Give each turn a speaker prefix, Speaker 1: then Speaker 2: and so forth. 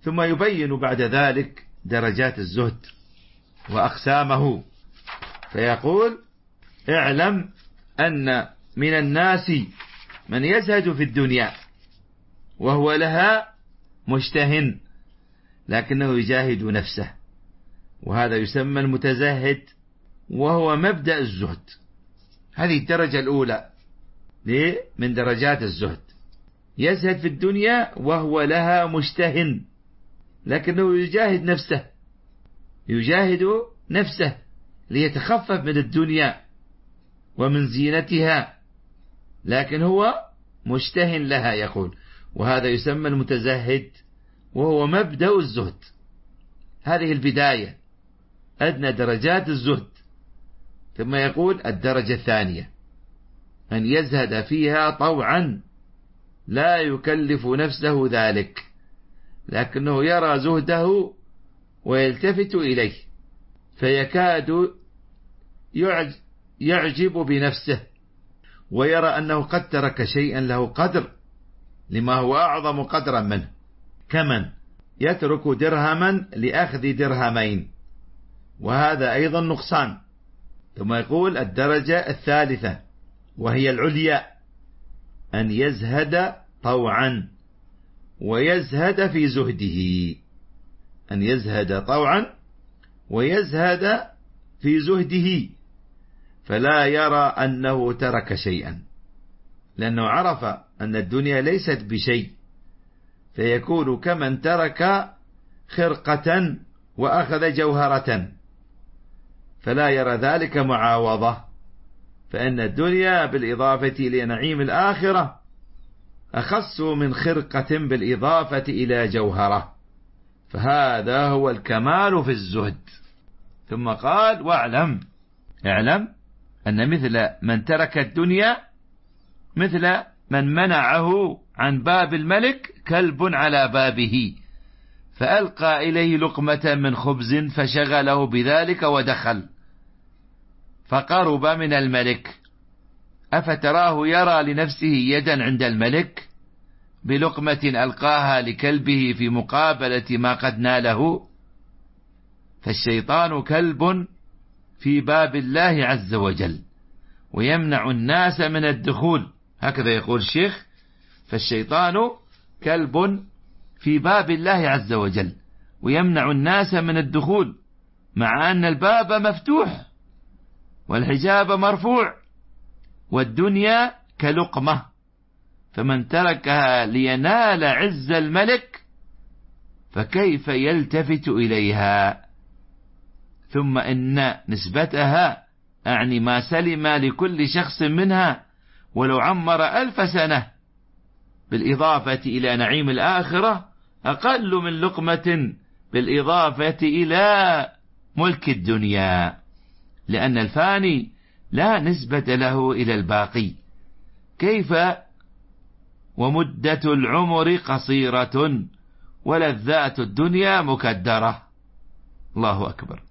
Speaker 1: ثم يبين بعد ذلك درجات الزهد وأقسامه، فيقول: اعلم أن من الناس من يزهد في الدنيا وهو لها مشتهن لكنه يجاهد نفسه، وهذا يسمى المتزهد، وهو مبدأ الزهد. هذه الدرجة الأولى من درجات الزهد، يزهد في الدنيا وهو لها مشتهن لكنه يجاهد نفسه ليتخفف من الدنيا ومن زينتها، لكن هو مشتهن لها يقول، وهذا يسمى المتزهد، وهو مبدأ الزهد. هذه البداية، أدنى درجات الزهد. ثم يقول: الدرجة الثانية أن يزهد فيها طوعا لا يكلف نفسه ذلك، لكنه يرى زهده ويلتفت إليه فيكاد يعجب بنفسه، ويرى أنه قد ترك شيئا له قدر لما هو أعظم قدرا منه، كمن يترك درهما لأخذ درهمين، وهذا أيضا نقصان. ثم يقول: الدرجة الثالثة وهي العليا أن يزهد طوعا ويزهد في زهده، أن يزهد طوعا ويزهد في زهده، فلا يرى أنه ترك شيئا، لأنه عرف أن الدنيا ليست بشيء، فيكون كمن ترك خرقة وأخذ جوهرة، فلا يرى ذلك معاوضة، فإن الدنيا بالإضافة إلى نعيم الآخرة أخص من خرقة بالإضافة إلى جوهرة، فهذا هو الكمال في الزهد. ثم قال: اعلم أن مثل من ترك الدنيا مثل من منعه عن باب الملك كلب على بابه، فألقى إليه لقمة من خبز فشغله بذلك ودخل فقرب من الملك، أفتراه يرى لنفسه يدا عند الملك بلقمة ألقاها لكلبه في مقابلة ما قد ناله؟ فالشيطان كلب في باب الله عز وجل ويمنع الناس من الدخول، هكذا يقول الشيخ: فالشيطان كلب في باب الله عز وجل ويمنع الناس من الدخول، مع أن الباب مفتوح والحجاب مرفوع، والدنيا كلقمة، فمن تركها لينال عز الملك فكيف يلتفت إليها؟ ثم إن نسبتها أعني ما سلم لكل شخص منها ولو عمر 1000 سنة بالإضافة إلى نعيم الآخرة أقل من لقمة بالإضافة إلى ملك الدنيا، لأن الفاني لا نسبة له إلى الباقي. كيف ومدة العمر قصيرة ولذات الدنيا مكدرة؟ الله أكبر.